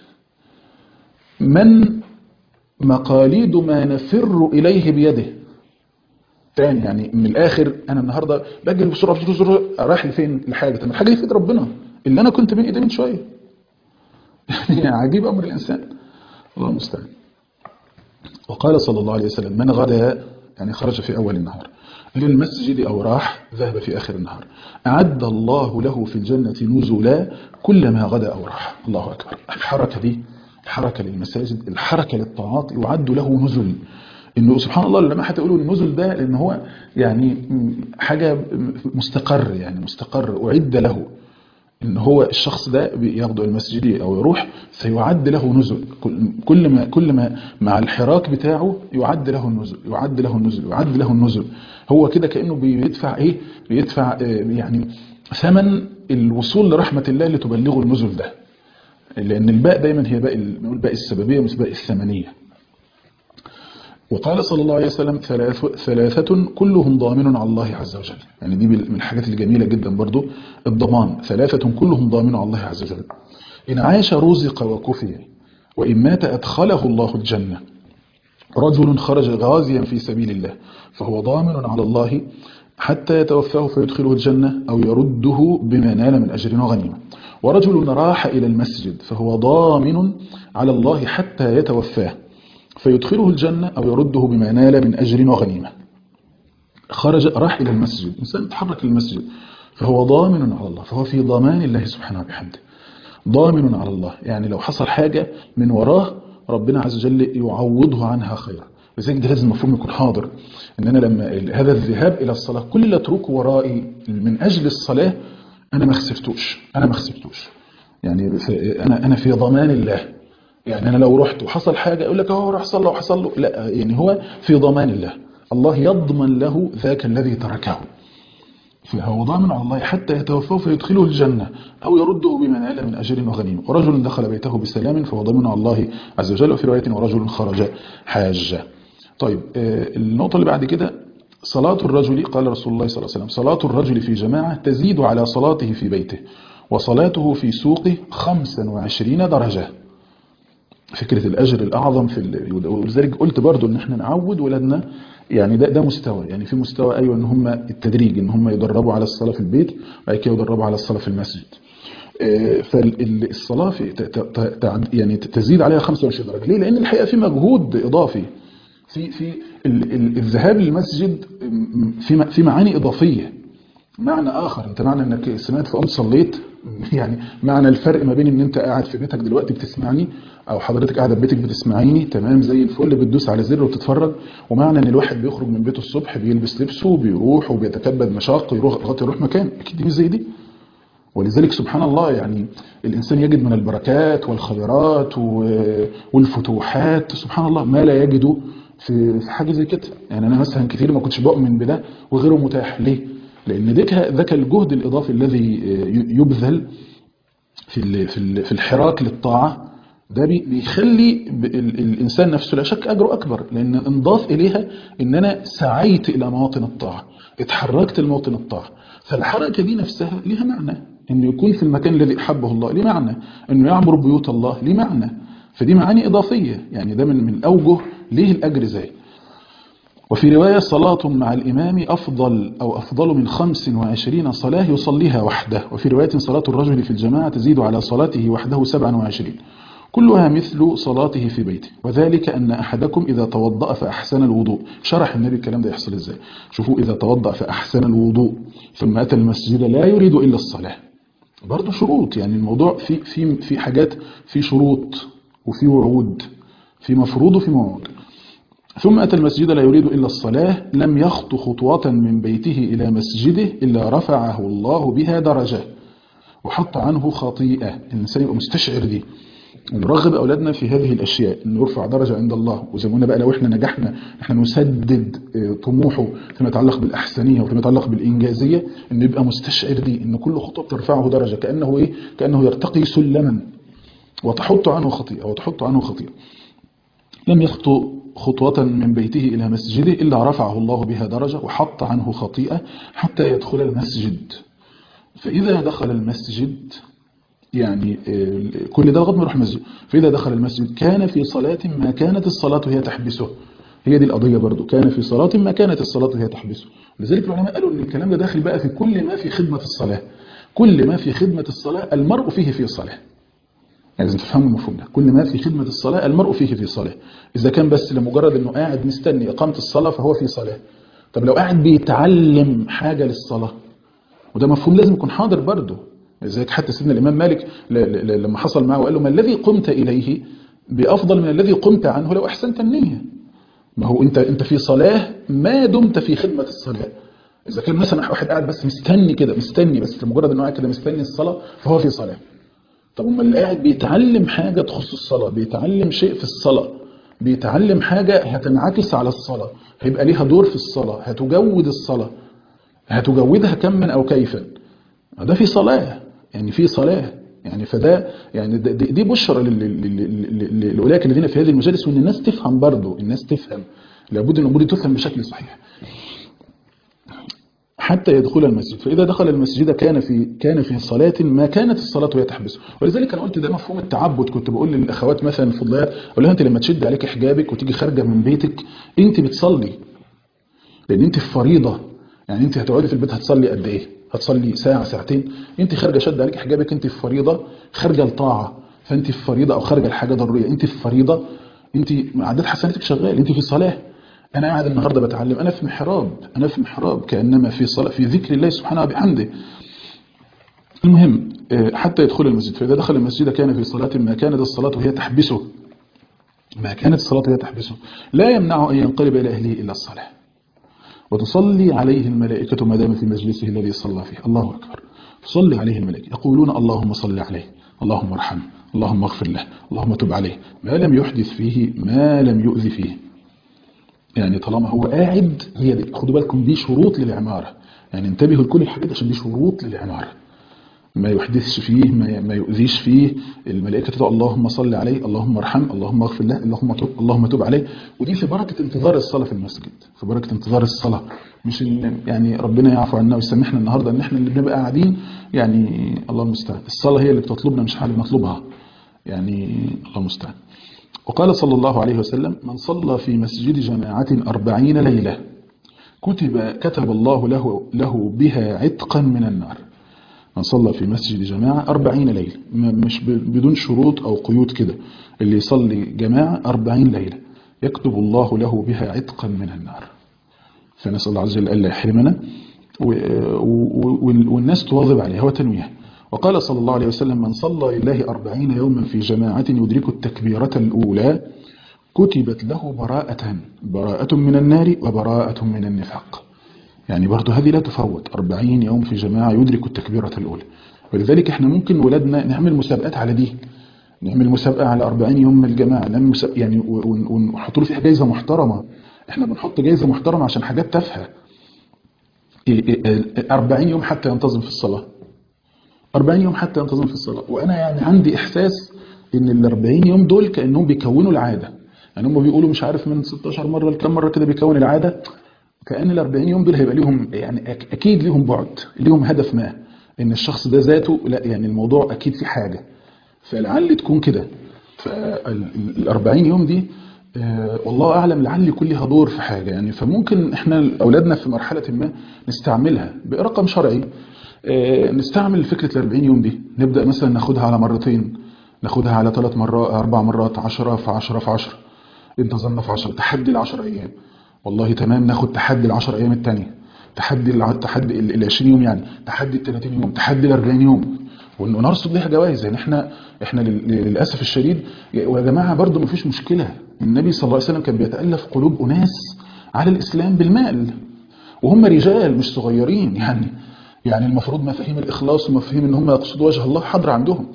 من مقاليد ما نفر اليه بيده. تاني يعني من الاخر، انا النهارده بجري بسرعه بسرعه رايح لفين؟ لحاجه، طب الحاجه دي في ايد ربنا اللي انا كنت بين ايدي من شويه. يعني عجيب امر الانسان، الله المستعان. وقال صلى الله عليه وسلم: من غدا، يعني خرج في أول النهار، للمسجد أو راح ذهب في آخر النهار، أعد الله له في الجنة نزلا كلما غدا أو راح. الله أكبر. الحركة دي، الحركة للمساجد، الحركة للطاعات، يعد له نزل. انه سبحان الله لما هتقولوا النزل ده، لان هو يعني حاجه مستقر، يعني مستقر اعد له، ان هو الشخص ده ياخده المسجد او يروح فيعد له نزل، كل ما مع الحراك بتاعه يعد له النزل، يعد له النزل، يعد له النزل. هو كده كانه بيدفع ايه؟ بيدفع يعني ثمن الوصول لرحمه الله اللي تبلغه النزل ده. لان الباء دايما هي بنقول باء السببيه مش باء الثمنيه. وقال صلى الله عليه وسلم: ثلاثة كلهم ضامن على الله عز وجل. يعني دي من الحاجات الجميلة جدا برضو، الضمان. ثلاثة كلهم ضامن على الله عز وجل: إن عاش رزق وكفي، وإن مات أدخله الله الجنة. رجل خرج غازيا في سبيل الله فهو ضامن على الله حتى يتوفاه فيدخله الجنة أو يرده بما نال من أجر وغنيمة. ورجل راح إلى المسجد فهو ضامن على الله حتى يتوفاه فيدخله الجنة أو يرده بما نال من أجر وغنيمة. خرج راح إلى المسجد، إنسان تحرك للمسجد فهو ضامن على الله، فهو في ضمان الله سبحانه وبحمده، ضامن على الله. يعني لو حصل حاجة من وراه ربنا عز وجل يعوضه عنها خيرا. لذلك ده لازم مفهوم يكون حاضر، ان انا لما هذا الذهاب الى الصلاه كل اللي اتركه ورائي من اجل الصلاه انا ما خسرتوش، انا ما خسرتوش. يعني انا في ضمان الله. يعني انا لو رحت وحصل حاجه يقول لك اهو راح صلى وحصل له، لا، يعني هو في ضمان الله، الله يضمن له ذاك الذي تركه، فهو ضامن على الله حتى يتوفاه فيدخله الجنة أو يرده بما نال من أجر وغنيمة. ورجل دخل بيته بسلام فهو ضامن على الله عز وجل. وفي رواية: ورجل خرج حاجة. طيب النقطة اللي بعد كده: صلاة الرجل، قال رسول الله صلى الله عليه وسلم: صلاة الرجل في جماعة تزيد على صلاته في بيته، وصلاته في سوقه 25 درجة. فكرة الأجر الأعظم ولذلك قلت برضو إن احنا نعود ولادنا، يعني ده مستوى، يعني في مستوى أيوة إن هم التدريج، إن هم يدربوا على الصلاة في البيت وبعد كده يدربوا على الصلاة في المسجد. فالصلاة يعني تزيد عليها 25 درجة. ليه؟ لأن الحقيقة في مجهود إضافي في الذهاب للمسجد، في معاني إضافية، معنى آخر. أنت معنى أنك سمعت فقمت صليت، يعني معنى الفرق ما بين أن أنت قاعد في بيتك دلوقتي بتسمعني، أو حضرتك قاعدة في بيتك بتسمعيني تمام زي الفل بتدوس على زر وتتفرج، ومعنى أن الواحد بيخرج من بيته الصبح بيلبس لبسه وبيروح وبيتكبد مشاق يروح مكان، أكيد دي مش زي دي. ولذلك سبحان الله يعني الإنسان يجد من البركات والخيرات والفتوحات سبحان الله ما لا يجده في حاجة زي كده. يعني أنا مثلا كتير ما كنتش بؤمن بده وغيره متاح. ليه؟ لأن ذاك الجهد الإضافي الذي يبذل في الحراك للطاعة ده بيخلي الإنسان نفسه لا شك أجره أكبر، لأن انضاف إليها إن أنا سعيت إلى مواطن الطاعة، اتحركت لموطن الطاعة، فالحركة دي نفسها لها معنى، انه يكون في المكان الذي احبه الله ليه معنى، انه يعمر بيوت الله ليه معنى. فدي معاني اضافيه، يعني ده من الاوجه ليه الاجر زي. وفي رواية صلاة مع الإمام أفضل من 25 صلاة يصليها وحده. وفي رواية صلاة الرجل في الجماعة تزيد على صلاته وحده 27 كلها مثل صلاته في بيته. وذلك أن أحدكم إذا توضأ فأحسن الوضوء. شرح النبي الكلام ده يحصل إزاي. شوفوا، إذا توضأ فأحسن الوضوء ثم أتى المسجد لا يريد إلا الصلاة. برضه شروط، يعني الموضوع في حاجات، في شروط وفي وعود، في مفروض وفي موعود. ثم أتى المسجد لا يريد إلا الصلاة لم يخط خطوة من بيته إلى مسجده إلا رفعه الله بها درجة وحط عنه خطيئة. الإنسان يبقى مستشعر دي، ونرغب أولادنا في هذه الأشياء، أن يرفع درجة عند الله. وزي ما قلنا بقى، لو إحنا نجحنا إحنا نسدد طموحه فيما يتعلق بالأحسنية وفيما يتعلق بالإنجازية، أن يبقى مستشعر دي، أن كل خطوة ترفعه درجة، كأنه إيه؟ كأنه يرتقي سلما وتحط عنه خطيئة. لم يخطو خطوة من بيته إلى مسجده إلا رفعه الله بها درجة وحط عنه خطيئة حتى يدخل المسجد. فإذا دخل المسجد، يعني كل ده لغاية ما يروح المسجد، فإذا دخل المسجد كان في صلاة ما كانت الصلاة هي تحبسه. هي دي القضية برضو، كان في صلاة ما كانت الصلاة هي تحبسه. لذلك العلماء قالوا إن الكلام ده داخل بقى في كل ما في خدمة الصلاة. كل ما في خدمة الصلاة المرء فيه في صلاة. يعني لازم تفهموا المفهوم ده، كل ما في خدمة الصلاة المرء فيه في صلاة. إذا كان بس لمجرد إنه قاعد مستني إقامة الصلاة فهو في صلاة. طب لو قاعد بيتعلم حاجة للصلاة، وده مفهوم لازم يكون حاضر برضه. لذلك حتى سيدنا الإمام مالك لما حصل معه وقال له: ما الذي قمت إليه بأفضل من الذي قمت عنه لو أحسنت النية. ما هو أنت في صلاة ما دمت في خدمة الصلاة. إذا كان مثلا واحد قاعد بس مستني كده، مستني بس لمجرد إنه قاعد كده مستني الصلاة فهو في صلاة. طب أما اللي قاعد بيتعلم حاجة تخص الصلاة، بيتعلم شيء في الصلاة، بيتعلم حاجة هتنعكس على الصلاة، هيبقى ليها دور في الصلاة، هتجود الصلاة، هتجودها كما أو كيفا، ده في صلاة. يعني في صلاة، يعني فده يعني دي بشرى لأولئك الذين في هذه المجالس. وإن الناس تفهم برضو، الناس تفهم، لابد أن الأمور تفهم بشكل صحيح حتى يدخل المسجد. فإذا دخل المسجد كان في صلاة ما كانت الصلاة هي تحبسه. ولذلك أنا قلت ده مفهوم التعبد. كنت بقول للأخوات مثلا الفضليات، أقول لها: أنت لما تشد عليك حجابك وتيجي خارجة من بيتك أنت بتصلي، لأن أنت في فريضة. يعني أنت هتقعدي في البيت هتصلي قد إيه؟ هتصلي ساعة ساعتين. أنت خارجة شد عليك حجابك، أنت في فريضة، خارجة لطاعة، فأنت في فريضة، أو خارجة لحاجة ضرورية، أنت في فريضة، أنت عدد حسناتك شغال، أنت في صلاة. أنا قاعد النهاردة بتعلم، أنا في محراب كأنما في صلاة، في ذكر الله سبحانه وبحمده. المهم حتى يدخل المسجد. فإذا دخل المسجد كان في صلاة ما كانت الصلاة هي تحبسه، لا يمنع أن ينقلب إلى أهله إلا الصلاة. وتصلي عليه الملائكة ما دام في مجلسه الذي صلى فيه. الله أكبر. تصلي عليه الملائكة يقولون: اللهم صل عليه، اللهم ارحمه، اللهم اغفر له، اللهم تب عليه، ما لم يحدث فيه، ما لم يؤذي فيه. يعني طالما هو قاعد، هي دي، خدوا بالكم، دي شروط للعمارة. يعني انتبهوا لكل الحاجات عشان دي شروط للعمارة. ما يحدثش فيه، ما يؤذيش فيه. الملائكة تقول: اللهم صل عليه، اللهم ارحمه، اللهم اغفر له، اللهم تب عليه. ودي في بركة انتظار الصلاة في المسجد، في بركة انتظار الصلاة. مش إن يعني ربنا يعفو عنا ويسامحنا النهارده ان احنا اللي بنبقى قاعدين، يعني الله المستعان. الصلاة هي اللي بتطلبنا، مش احنا اللي بنطلبها، يعني الله المستعان. وقال صلى الله عليه وسلم: من صلى في مسجد جماعة 40 ليلة كتب الله له بها عتقا من النار. من صلى في مسجد جماعة 40 ليلة، مش بدون شروط أو قيود كده، اللي يصلي جماعة 40 ليلة يكتب الله له بها عتقا من النار. فنسأل الله عز وجل ألا يحرمنا، والناس تواظب عليها وتنويها. وقال صلى الله عليه وسلم: من صلى لله 40 يوما في جماعة يدرك التكبيرة الأولى كتبت له براءة من النار وبراءة من النفاق. يعني برضو هذه لا تفوت، 40 يوم في جماعة يدرك التكبيرة الأولى. ولذلك احنا ممكن ولادنا نعمل مسابقات على دي، نعمل مسابقة على 40 يوم من الجماعة، يعني ونحط له فيها جايزة محترمة. احنا بنحط جايزة محترمة عشان حاجات تافهة. 40 يوم حتى ينتظم في الصلاة، 40 يوم حتى ينتظم في الصلاة. وأنا يعني عندي إحساس إن ال 40 يوم دول كأنهم بيكونوا العادة. يعني هم بيقولوا مش عارف من 16 مرة لكم مرة كده بيكون العادة. كأن ال 40 يوم دول هيبقى ليهم، يعني أكيد ليهم بعد، ليهم هدف ما. ان الشخص ده ذاته لا، يعني الموضوع اكيد في حاجه، فلعل تكون كده. فال40 يوم دي والله اعلم لعل يكون لها دور في حاجه يعني. فممكن احنا اولادنا في مرحله ما نستعملها برقم شرعي، نستعمل فكره ال40 يوم دي، نبدا مثلا ناخدها على مرتين، ناخدها على 3 مرات 4 مرات، 10 في 10 في 10، انتظرنا في 10 تحدي ال10 ايام، والله تمام ناخد تحدي ال10 ايام الثانيه، تحدي ال20 يوم يعني، تحدي ال30 يوم، تحدي ال40 يوم، ونرصد ليها جوائز. يعني احنا للاسف الشديد، ويا جماعه برضو مفيش مشكله، النبي صلى الله عليه وسلم كان بيتالف قلوب اناس على الاسلام بالمال، وهم رجال مش صغيرين يعني. يعني المفروض مفاهيم الاخلاص ومفاهيم ان هم يقصدوا وجه الله حاضره عندهم.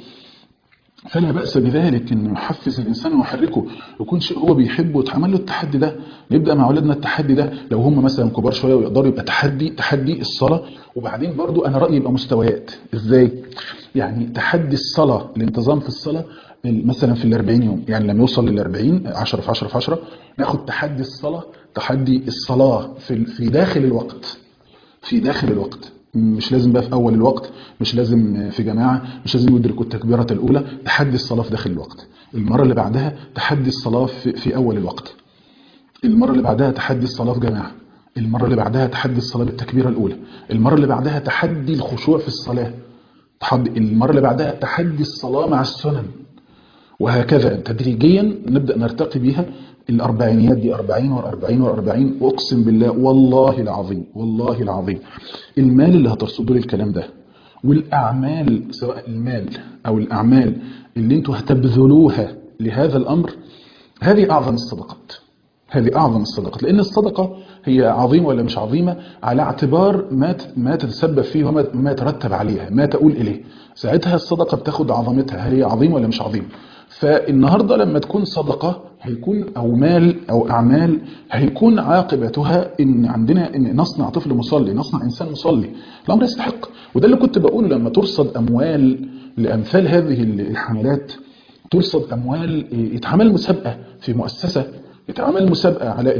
فلا بأس بذلك ان يحفز الانسان ويحركه، يكون شيء هو بيحبه ويتعمل له التحدي ده. نبدا مع اولادنا التحدي ده لو هم مثلا كبار شويه ويقدروا، يبقى تحدي الصلاه. وبعدين برضو انا رايي يبقى مستويات ازاي، يعني تحدي الصلاه، الانتظام في الصلاه مثلا في ال40 يوم، يعني لما يوصل لل40 10 في 10 في 10، ناخد تحدي الصلاه، تحدي الصلاه في داخل الوقت، في داخل الوقت، مش لازم بقى في اول الوقت، مش لازم في جماعه، مش لازم يدركوا التكبيره الاولى، تحدي الصلاه في داخل الوقت. المره اللي بعدها تحدي الصلاه في اول الوقت. المره اللي بعدها تحدي الصلاه في جماعه. المره اللي بعدها تحدي الصلاه بالتكبيره الاولى. المره اللي بعدها تحدي الخشوع في الصلاه. المره اللي بعدها تحدي الصلاه مع السنن. وهكذا تدريجيا نبدأ نرتقي بيها. الأربعينيات دي 40 والأربعين والأربعين، وأقسم بالله والله العظيم والله العظيم المال اللي هترصدوا لي الكلام ده، والأعمال سواء المال أو الأعمال اللي انتوا هتبذلوها لهذا الأمر، هذه أعظم الصدقات. هذه أعظم الصدقات، لأن الصدقة هي عظيمة ولا مش عظيمة على اعتبار ما تتسبب فيه وما يترتب عليها، ما تقول إليه. ساعتها الصدقة بتاخد عظمتها، هل هي عظيمة ولا مش عظيمة. فالنهاردة لما تكون صدقة هيكون أو مال أو أعمال، هيكون عاقبتها إن عندنا إن نصنع طفل مصلي، نصنع إنسان مصلي. الأمر يستحق. وده اللي كنت بقوله، لما ترصد أموال لأمثال هذه الحملات، ترصد أموال، يتعمل مسابقة في مؤسسة، يتعمل مسابقة على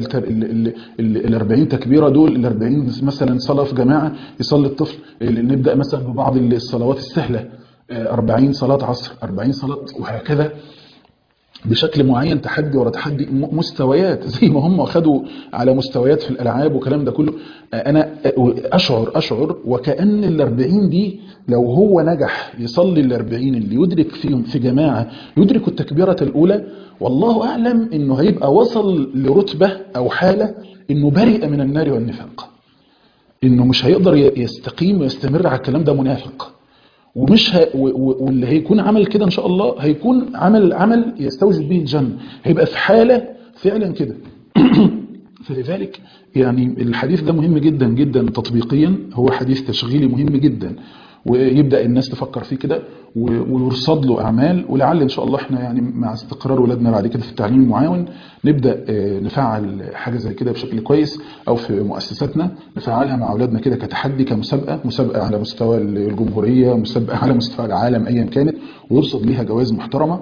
ال 40 تكبيرة دول، ال 40 مثلا صلاة في جماعة يصلي الطفل، نبدأ مثلا ببعض الصلوات السهلة، 40 صلاة عصر، 40 صلاة، وهكذا بشكل معين، تحدي ورا تحدي، مستويات زي ما هم خدوا على مستويات في الألعاب وكلام ده كله. أنا أشعر وكأن ال40 دي لو هو نجح يصلي ال40 اللي يدرك فيهم في جماعة، يدرك التكبيرة الأولى، والله أعلم إنه هيبقى وصل لرتبة أو حالة إنه برئ من النار والنفاق، إنه مش هيقدر يستقيم ويستمر على الكلام ده، منافق. ومش واللي هيكون عمل كده ان شاء الله هيكون عمل يستوجب به الجنه، هيبقى في حاله فعلا كده. فلذلك يعني الحديث ده مهم جدا جدا تطبيقيا، هو حديث تشغيلي مهم جدا، ويبدا الناس تفكر فيه كده ويرصد له اعمال. ولعل ان شاء الله احنا يعني مع استقرار ولادنا بعد كده في التعليم المعاون نبدا نفعل حاجه زي كده بشكل كويس، او في مؤسساتنا نفعلها مع اولادنا كده كتحدي، كمسابقه، مسابقه على مستوى الجمهوريه، مسابقه على مستوى العالم ايا كانت، ويرصد ليها جوائز محترمه،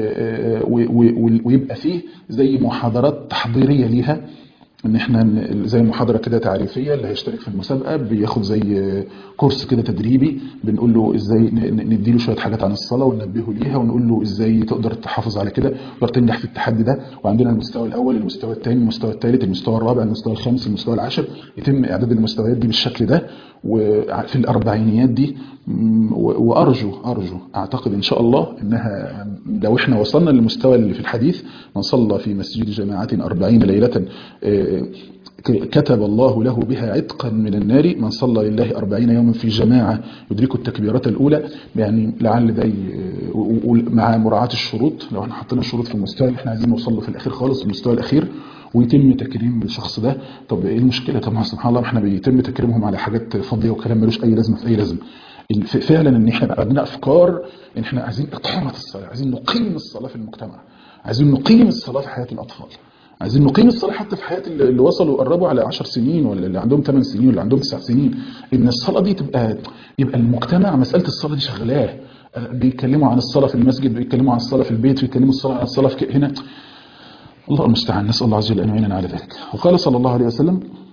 ويبقى فيه زي محاضرات تحضيريه ليها، ان احنا زي محاضره كده تعريفيه، اللي هيشترك في المسابقه بياخد زي كورس كده تدريبي، بنقول له ازاي نديله شويه حاجات عن الصلاه وننبهه ليها، ونقول له ازاي تقدر تحافظ على كده، تقدر تنجح في التحدي ده. وعندنا المستوى الاول، المستوى الثاني، المستوى الثالث، المستوى الرابع، المستوى الخامس، المستوى العاشر، يتم اعداد المستويات دي بالشكل ده وفي الاربعينيات دي. وارجو اعتقد ان شاء الله انها لو احنا وصلنا للمستوى اللي في الحديث، من صلى في مسجد جماعه 40 ليله كتب الله له بها عتقا من النار، من صلى لله 40 يوما في جماعة يدرك التكبيرة الأولى. يعني لعل ده مع مراعاة الشروط، لو احنا حطينا الشروط في المستوى اللي احنا عايزين نوصل له في الأخير خالص، المستوى الأخير، ويتم تكريم الشخص ده. طب ايه المشكلة؟ طب ما سبحان الله احنا بيتم تكريمهم على حاجات فاضية وكلام ملوش أي لازمة في أي لازمة. فعلا ان احنا عندنا أفكار ان احنا عايزين إقامة الصلاة، عايزين نقيم الصلاة في المجتمع، عايزين نقيم الصلاة في حياة الأطفال، عايزين نقيم الصلاة حتى في حياة اللي وصلوا قربوا على 10 سنين، ولا اللي عندهم 8 سنين، ولا عندهم 9 سنين. ان الصلاة دي يبقى المجتمع مسألة الصلاة دي شغلاه. بيتكلموا عن الصلاة في المسجد، بيتكلموا عن الصلاة في البيت، بيتكلموا عن الصلاة في هنا. الله المستعان، نسأل الله عز وجل أن يعيننا على ذلك. وقال صلى الله عليه وسلم: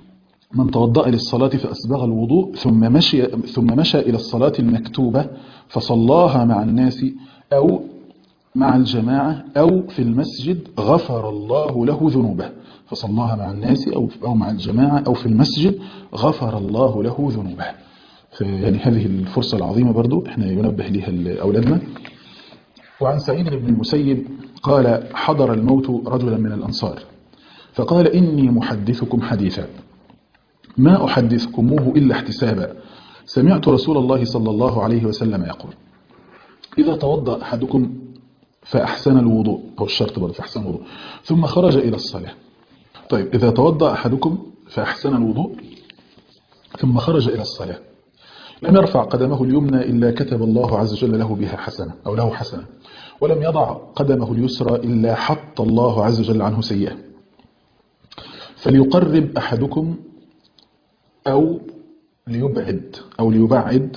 من توضأ للصلاة فأسبغ الوضوء ثم مشى إلى الصلاة المكتوبة فصلاها مع الناس أو مع الجماعة أو في المسجد غفر الله له ذنوبه. فصلاها مع الناس أو مع الجماعة أو في المسجد غفر الله له ذنوبه. يعني هذه الفرصة العظيمة برضو احنا ينبه لها لأولادنا. وعن سعيد بن المسيب قال حضر الموت رجلا من الأنصار فقال إني محدثكم حديثا ما أحدثكموه إلا احتسابا سمعت رسول الله صلى الله عليه وسلم يقول إذا توضأ أحدكم فأحسن الوضوء أو الشرط برضه فأحسن الوضوء ثم خرج إلى الصلاة. طيب إذا توضأ أحدكم فأحسن الوضوء ثم خرج إلى الصلاة لم يرفع قدمه اليمنى إلا كتب الله عز وجل له بها حسنة أو له حسنة ولم يضع قدمه اليسرى إلا حط الله عز وجل عنه سيئة. فليقرب أحدكم أو ليبعد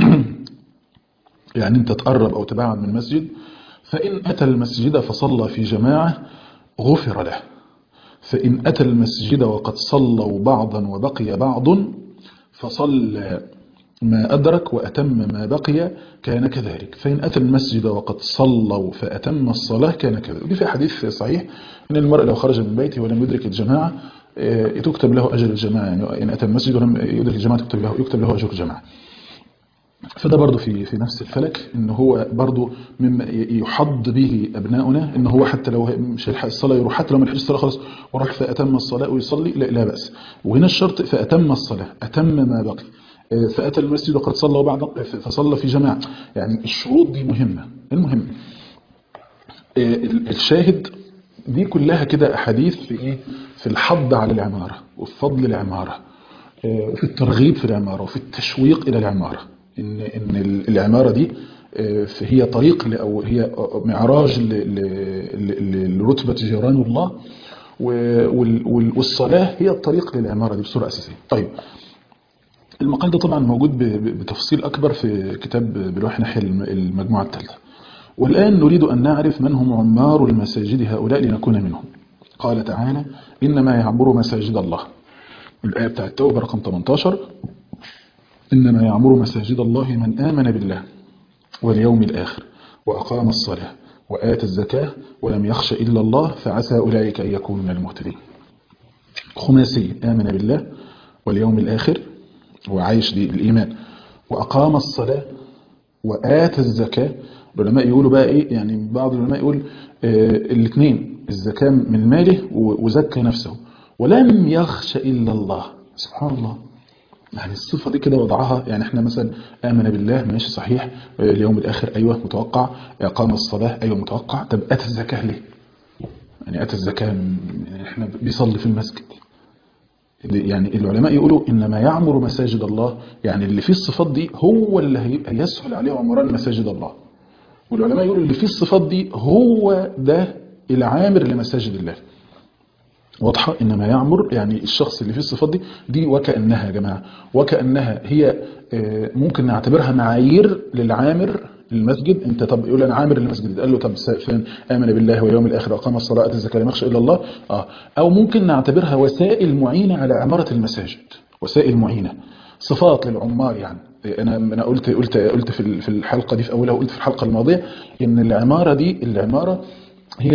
يعني أنت تقرب أو تبعد من المسجد. فإن أتى المسجد فصلى في جماعة غفر له. فإن أتى المسجد وقد صلوا بعضا وبقي بعض فصلى ما أدرك وأتم ما بقي كان كذلك. فإن أتى المسجد وقد صلوا فأتم الصلاة كان كذلك. دي في حديث صحيح إن المرء لو خرج من بيته ولم يدرك الجماعة تكتب له أجر الجماعة. يعني إن أتى المسجد ولم يدرك الجماعة يكتب له أجر الجماعة. فده برضو في نفس الفلك إن هو برضو مما يحض به أبناؤنا إن هو حتى لو مش هيلحق الصلاة يروح، حتى لو ما لحقش الصلاة خلاص وراح فأتم الصلاة ويصلي لا بأس. وهنا الشرط فأتم الصلاة أتم ما بقي. فأتى المسجد وقد صلى وبعد فصلى في جماعة. يعني الشروط دي مهمة. المهم الشاهد دي كلها كده أحاديث في الحض على العمارة وفي فضل العمارة وفي الترغيب في العمارة وفي التشويق إلى العمارة. إن العمارة دي هي طريق أو هي معراج لرتبة جيران الله والصلاة هي الطريق للعمارة دي بصورة أساسية. طيب المقال ده طبعا موجود بتفصيل أكبر في كتاب بلوح نحيا المجموعة الثالثة. والآن نريد أن نعرف من هم عمار المساجد هؤلاء لنكون منهم. قال تعالى إنما يعمر مساجد الله. الآية بتاعت التوبة رقم 18 إنما يعمر مساجد الله من آمن بالله واليوم الآخر وأقام الصلاة وآتى الزكاة ولم يخش إلا الله فعسى أولئك أن يكونوا من المهتدين. خماسي آمن بالله واليوم الآخر وعايش دي الإيمان وأقام الصلاة وآتى الزكاة. العلماء يقولوا بقى إيه، يعني بعض العلماء يقول الاثنين الزكاة من ماله وزكى نفسه ولم يخش إلا الله. سبحان الله. يعني الصفة دي كده وضعها. يعني احنا مثلا آمن بالله ماشي صحيح، اليوم الآخر أيوة متوقع، أقام الصلاة أيوة متوقع. طب أتى الزكاة ليه؟ يعني أتى الزكاة يعني احنا بيصلي في المسجد. يعني العلماء يقولوا إنما يعمر مساجد الله، يعني اللي فيه الصفات دي هو اللي هيبقى يسهل عليه عمران مساجد الله. والعلماء يقولوا اللي فيه الصفات دي هو ده العامر لمساجد الله. واضحة؟ إنما يعمر يعني الشخص اللي فيه الصفات دي وكأنها يا جماعة وكأنها هي ممكن نعتبرها معايير للعامر المسجد. انت طب يقول انا عامر المسجد، قال له طب فين آمن بالله واليوم الآخر وأقام الصلاة وآتى الزكاة لم يخش إلا الله. أو ممكن نعتبرها وسائل معينة على عمارة المساجد، وسائل معينة صفات للعمار. يعني أنا قلت في الحلقة دي في أولها وقلت في الحلقة الماضية إن العمارة هي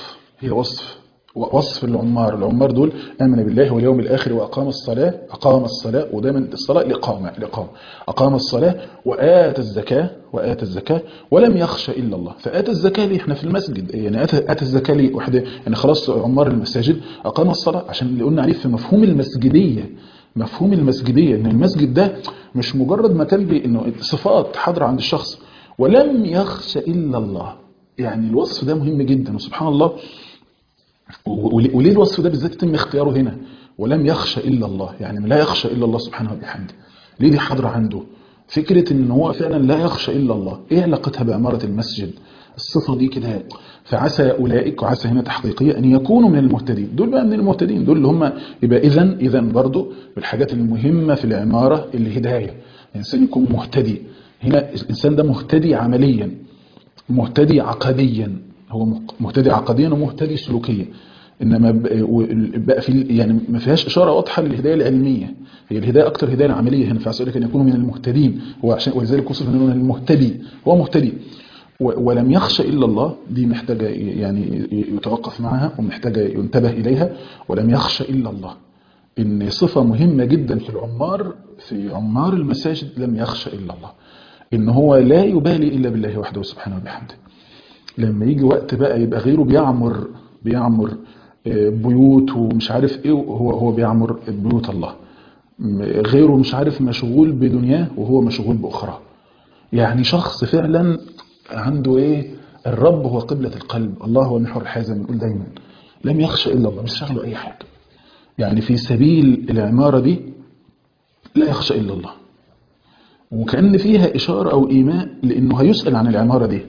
وصف العمار دول آمن بالله واليوم الآخر وأقام الصلاة ودايما الصلاة الإقامة أقام الصلاة وآتى الزكاة ولم يخش إلا الله. فآتى الزكاة ليه احنا في المسجد؟ يعني آتى الزكاة ليه وحده؟ يعني خلاص عمار المساجد أقام الصلاة عشان اللي قلنا عليه في مفهوم المسجدية إن المسجد ده مش مجرد مكان إنه صفات حاضرة عند الشخص. ولم يخش إلا الله، يعني الوصف ده مهم جدا. وسبحان الله، وليه الوصف ده بالذات يتم اختياره هنا؟ ولم يخشى إلا الله، يعني لا يخشى إلا الله سبحانه وبحمده. ليه دي حاضرة عنده؟ فكرة إن هو فعلا لا يخشى إلا الله. إيه علاقتها بعمارة المسجد؟ الصفة دي كده. فعسى أولئك، وعسى هنا تحقيقية، أن يكونوا من المهتدين. دول بقى من المهتدين، دول اللي هم يبقى إذن برضو بالحاجات المهمة في العمارة الهداية. الإنسان يكون مهتدي. هنا الإنسان ده مهتدي عمليا، مهتدي عقديا، هو مهتدي عقديا ومهتدي سلوكيا. انما بقى في يعني ما فيهاش اشاره واضحه للهدايه العلميه. هي الهدايه اكتر هدايه عمليه هنا، فعسى اولئك ان يكونوا من المهتدين، هو عشان ولذلك وصف انه من المهتدي، هو مهتدي. ولم يخش الا الله، دي محتاجه يعني يتوقف معها ومحتاجه ينتبه اليها. ولم يخش الا الله، ان صفه مهمه جدا في العمار، في عمار المساجد، لم يخش الا الله، ان هو لا يبالي الا بالله وحده سبحانه وبحمده. لما يجي وقت بقى يبقى غيره بيعمر بيوت ومش عارف ايه، هو بيعمر بيوت الله. غيره مش عارف مشغول بدنياه وهو مشغول باخرى. يعني شخص فعلا عنده ايه، الرب هو قبلة القلب، الله هو محور الحياة زي ما بنقول دايما. لم يخشى الا الله، مش شغله اي حاجه. يعني في سبيل العماره دي لا يخشى الا الله، وكأن فيها اشاره او ايماء لانه هيسأل عن العماره دي.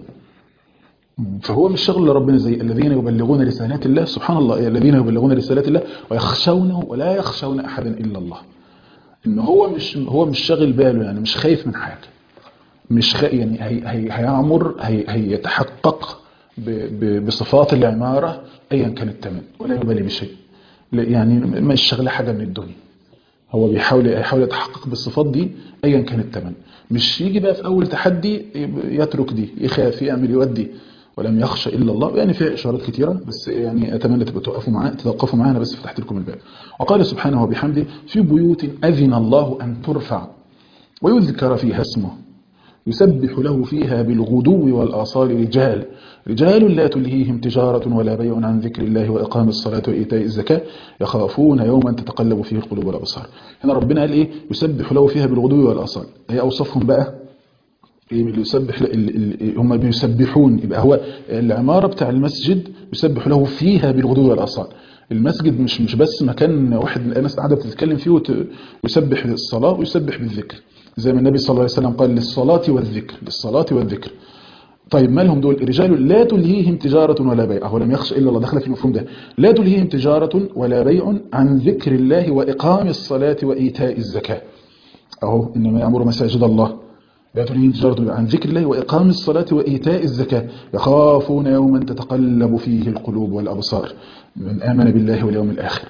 فهو مش شغل ربنا زي الذين يبلغون رسالات الله، سبحان الله، الذين يبلغون رسالات الله ويخشونه ولا يخشون احدا الا الله. ان هو مش شاغل باله، يعني مش خايف من حاجه، مش يعني هيعمر، هيتحقق بصفات العماره ايا كان الثمن، ولا يبالي بشيء. يعني مش شغله حاجه من الدنيا، هو هيحاول يتحقق بالصفات دي ايا كان الثمن. مش يجي بقى في اول تحدي يترك دي، يخاف، يعمل، يودي. ولم يخشى الا الله، يعني فيها اشارات كثيره، بس يعني اتمنى تبقوا تتوقفوا معانا، بس فتحت لكم الباب. وقال سبحانه وبحمده في بيوت اذن الله ان ترفع ويذكر فيها اسمه يسبح له فيها بالغدو والآصال رجال لا تلهيهم تجارة ولا بيع عن ذكر الله وإقام الصلاة وإيتاء الزكاة يخافون يوما تتقلب فيه القلوب والأبصار. هنا ربنا قال إيه؟ يسبح له فيها بالغدو والآصال. هي أوصفهم بقى اللي يسبح، هم بيسبحون. يبقى هو العمارة بتاع المسجد يسبح له فيها بالغدو والآصال. المسجد مش بس مكان واحد الناس قاعده بتتكلم فيه ويسبح بالصلاة ويسبح بالذكر، زي ما النبي صلى الله عليه وسلم قال للصلاة والذكر، للصلاة والذكر. طيب ما لهم دول؟ رجال لا تلهيهم تجارة ولا بيع، هو لم يخش إلا الله، دخل في المفهوم ده. لا تلهيهم تجارة ولا بيع عن ذكر الله وإقام الصلاة وإيتاء الزكاة. أهو إنما يأمر مساجد الله، لا تلهيهم تجارة عن ذكر الله وإقام الصلاة وإيتاء الزكاة يخافون يوما تتقلب فيه القلوب والأبصار من آمن بالله واليوم الآخر.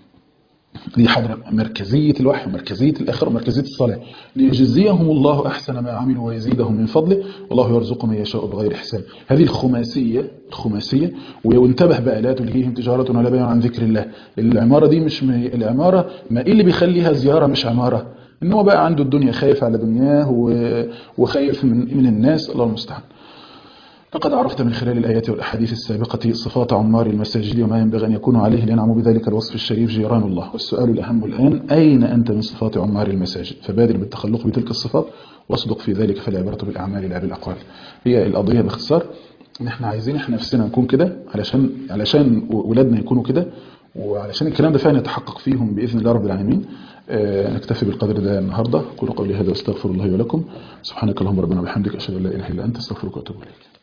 دي حضرة مركزية الوحي ومركزية الآخرة ومركزية الصلاة، ليجزيهم الله أحسن ما عملوا ويزيدهم من فضله والله يرزق من يشاء بغير حساب. هذه الخماسية. وانتبه بقى، لا تلهيهم تجارة ولا بيع عن ذكر الله. العمارة دي مش العمارة، ما إيه اللي بيخليها زيارة مش عمارة؟ إن هو بقى عنده الدنيا، خايف على دنياه وخايف من الناس، الله المستعان. لقد عرفت من خلال الآيات والأحاديث السابقة صفات عمار المساجد وما ينبغي أن يكون عليه لينعموا بذلك الوصف الشريف جيران الله. والسؤال الأهم الآن، أين أنت من صفات عمار المساجد؟ فبادر بالتخلق بتلك الصفات واصدق في ذلك، فالعبرة بالأعمال لا بالأقوال. هي القضية باختصار إن إحنا عايزين إحنا نفسنا نكون كده علشان ولادنا يكونوا كده، وعلشان الكلام ده فعلا يتحقق فيهم بإذن الله رب العالمين. نكتفي بالقدر ده النهارده. أقول قولي هذا واستغفر الله ولكم. سبحانك اللهم ربنا وبحمدك، أشهد أن لا إله إلا أنت، استغفرك وأتوب إليك.